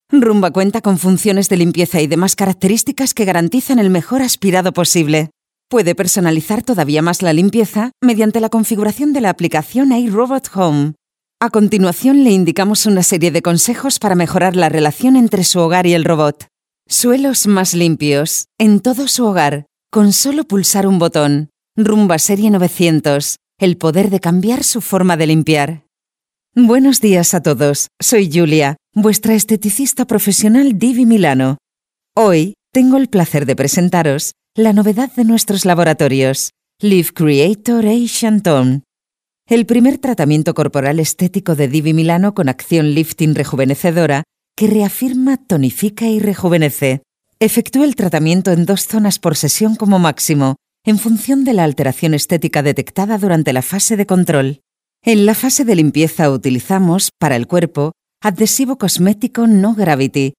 Rumba cuenta con funciones de limpieza y demás características que garantizan el mejor aspirado posible. Puede personalizar todavía más la limpieza mediante la configuración de la aplicación iRobot Home. A continuación le indicamos una serie de consejos para mejorar la relación entre su hogar y el robot. Suelos más limpios, en todo su hogar, con solo pulsar un botón. Rumba Serie 900, el poder de cambiar su forma de limpiar. Buenos días a todos, soy Julia, vuestra esteticista profesional Divi Milano. Hoy tengo el placer de presentaros la novedad de nuestros laboratorios, Live Creator Asian Tone. El primer tratamiento corporal estético de Divi Milano con acción lifting rejuvenecedora que reafirma, tonifica y rejuvenece. Efectúa el tratamiento en 2 zonas por sesión como máximo, en función de la alteración estética detectada durante la fase de control. En la fase de limpieza utilizamos, para el cuerpo, adhesivo cosmético No Gravity,